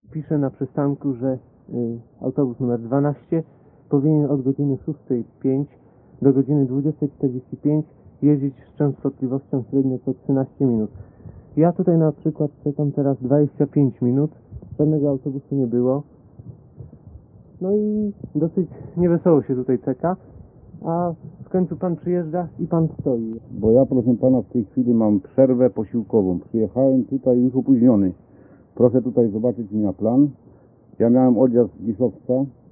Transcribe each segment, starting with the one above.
Pisze na przystanku, że autobus numer 12 powinien od godziny 6:05 do godziny 20:45 jeździć z częstotliwością średnio co 13 minut. Ja tutaj na przykład czekam teraz 25 minut, żadnego autobusu nie było. No i dosyć niewesoło się tutaj czeka, a w końcu pan przyjeżdża i pan stoi. Bo ja, proszę pana, w tej chwili mam przerwę posiłkową. Przyjechałem tutaj już opóźniony. Proszę tutaj zobaczyć mi na plan. Ja miałem odjazd z Giszowca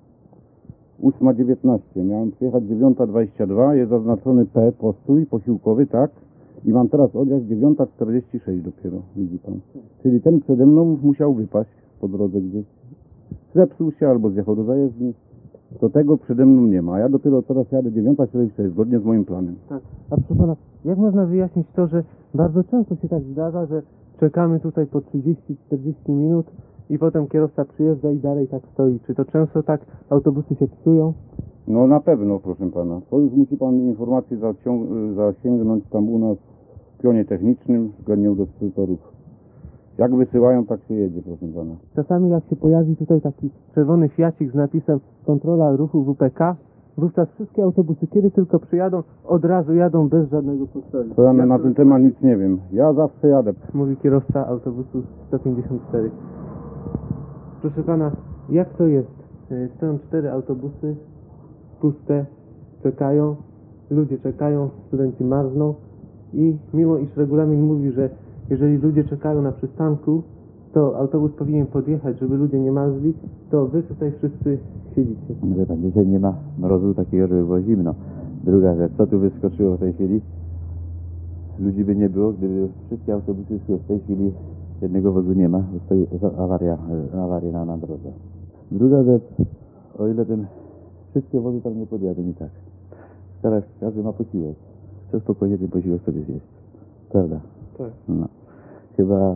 8:19. Miałem przyjechać 9:22. Jest zaznaczony P, postój posiłkowy, tak? I mam teraz odjazd 9:46 dopiero, widzi pan. Czyli ten przede mną musiał wypaść po drodze gdzieś. Zepsuł się albo zjechał do zajezdni. To tego przede mną nie ma. Ja dopiero teraz jadę 9:46 zgodnie z moim planem. Tak. A proszę pana, jak można wyjaśnić to, że bardzo często się tak zdarza, że czekamy tutaj po 30-40 minut i potem kierowca przyjeżdża i dalej tak stoi? Czy to często tak autobusy się psują? No na pewno, proszę pana. To już musi pan informację zasięgnąć tam u nas w pionie technicznym względnie u dyspozytorów. Jak wysyłają, tak się jedzie, proszę pana. Czasami jak się pojawi tutaj taki czerwony fiacik z napisem kontrola ruchu WPK, wówczas wszystkie autobusy, kiedy tylko przyjadą, od razu jadą bez żadnego postoju. To ja na ten temat nic nie wiem. Ja zawsze jadę. Mówi kierowca autobusu 154. Proszę pana, jak to jest? Stoją 4 autobusy, puste, czekają, ludzie czekają, studenci marzną i mimo iż regulamin mówi, że jeżeli ludzie czekają na przystanku, to autobus powinien podjechać, żeby ludzie nie marzli, to wy tutaj wszyscy siedzicie. Wie pan, dzisiaj nie ma mrozu takiego, żeby było zimno. Druga rzecz, co tu wyskoczyło w tej chwili? Ludzi by nie było, gdyby wszystkie autobusy szły. W tej chwili jednego wozu nie ma, bo stoi awaria na drodze. Druga rzecz, o ile wszystkie wozy tam nie podjadą i tak. Teraz każdy ma posiłek. Chce spokojnie ten posiłek sobie zjeść. Prawda? Tak. No. Chyba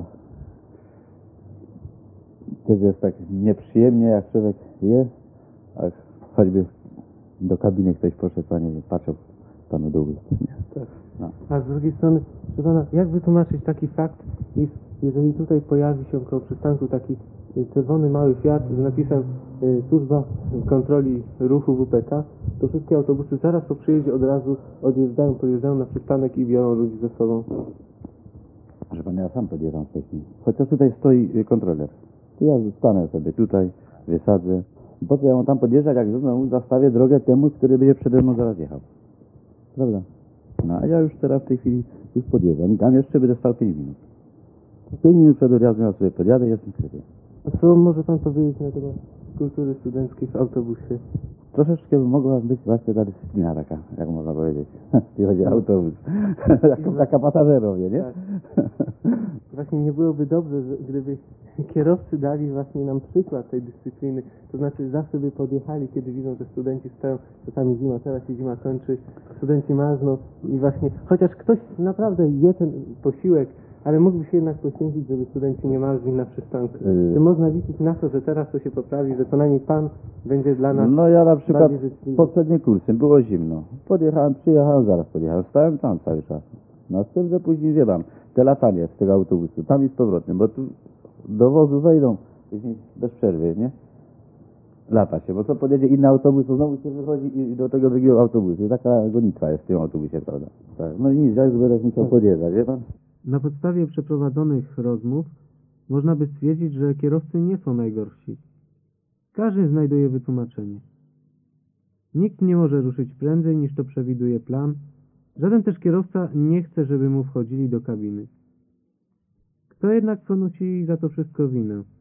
też jest tak nieprzyjemnie, jak człowiek je, a choćby do kabiny ktoś poszedł, panie, patrzył panu do ust. Tak. No. A z drugiej strony, proszę pana, jak wytłumaczyć taki fakt, iż jeżeli tutaj pojawi się koło przystanku taki czerwony mały Fiat z napisem służba kontroli ruchu WPK, to wszystkie autobusy zaraz po przyjeździe od razu podjeżdżają na przystanek i biorą ludzi ze sobą. Że pan, ja sam podjecham wcześniej. Chociaż tutaj stoi kontroler. To ja zostanę sobie tutaj, wysadzę. Po co ja mam tam podjeżdżać, jak znowu zastawię drogę temu, który będzie przede mną zaraz jechał. Prawda? No a ja już teraz w tej chwili już podjeżdżam i tam jeszcze będę stał 5 minut. 5 minut przed odjazdem ja sobie podjadę i jestem w sklepie. A co może pan powiedzieć na temat kultury studenckiej w autobusie? Troszeczkę mogła być właśnie ta dyscyplina taka, jak można powiedzieć, jeśli chodzi o autobus. Taka pasażerowie, nie? Tak. Właśnie nie byłoby dobrze, gdyby kierowcy dali właśnie nam przykład tej dyscypliny, to znaczy zawsze by podjechali, kiedy widzą, że studenci stoją, czasami zima, teraz się zima kończy, studenci marzną i właśnie, chociaż ktoś naprawdę je ten posiłek, ale mógłby się jednak poświęcić, żeby studenci nie marzli na przystanku. Czy można liczyć na to, że teraz to się poprawi, że co najmniej pan będzie dla nas no ja na przykład bardziej życzliwy? poprzednim kursem było zimno. Przyjechałem, zaraz podjechałem, stałem tam cały czas. Następnie później zjebam te latanie z tego autobusu, tam i z powrotem, bo tu do wozu wejdą później bez przerwy, nie? Lata się, bo co podjedzie inny autobus, to znowu się wychodzi i do tego drugiego autobusu. I taka gonitwa jest w tym autobusie, prawda? Tak. No i nic, ja już będę musiał podjeżdżać, wie pan? Na podstawie przeprowadzonych rozmów można by stwierdzić, że kierowcy nie są najgorsi. Każdy znajduje wytłumaczenie. Nikt nie może ruszyć prędzej niż to przewiduje plan. Żaden też kierowca nie chce, żeby mu wchodzili do kabiny. Kto jednak ponosi za to wszystko winę?